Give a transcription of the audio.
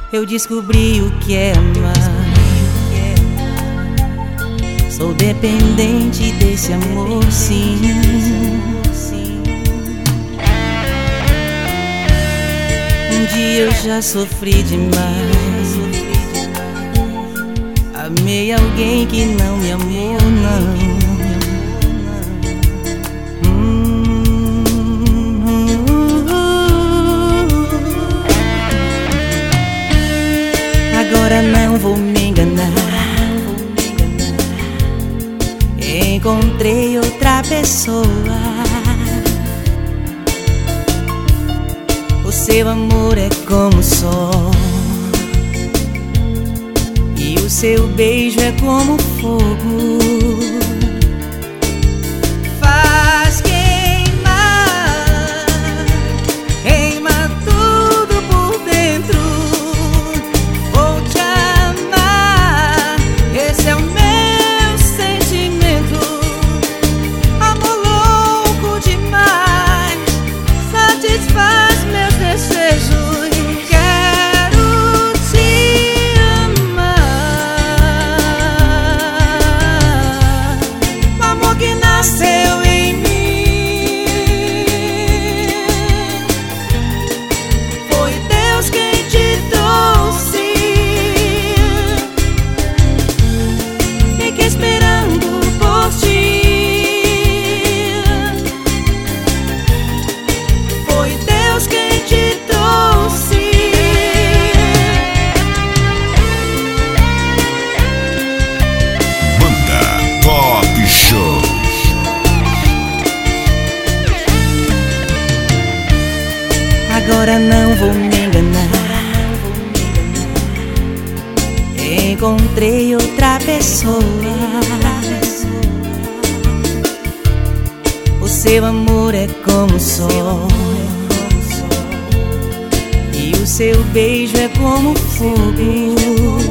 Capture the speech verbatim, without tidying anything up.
eu descobri o que é amar. Sou dependente desse amor, sim. Um dia eu já sofri demais. Amei alguém que não me amou, não. Agora não vou me enganar. Encontrei outra pessoa. O seu amor é como o sol, e o seu beijo é como fogo. Faz queimar, queima tudo por dentro. Vou te amar, esse é o meu sentimento. Amor louco demais, satisfaz meus desejos. Quero te amar, o amor que nasceu em mim. Foi Deus quem te trouxe. Fiquei esperando por ti. Foi Deus quem te trouxe. Banda Pop Show. Agora não vou me enganar. Encontrei outra pessoa. O seu amor é como o sol, e o seu beijo é como fogo.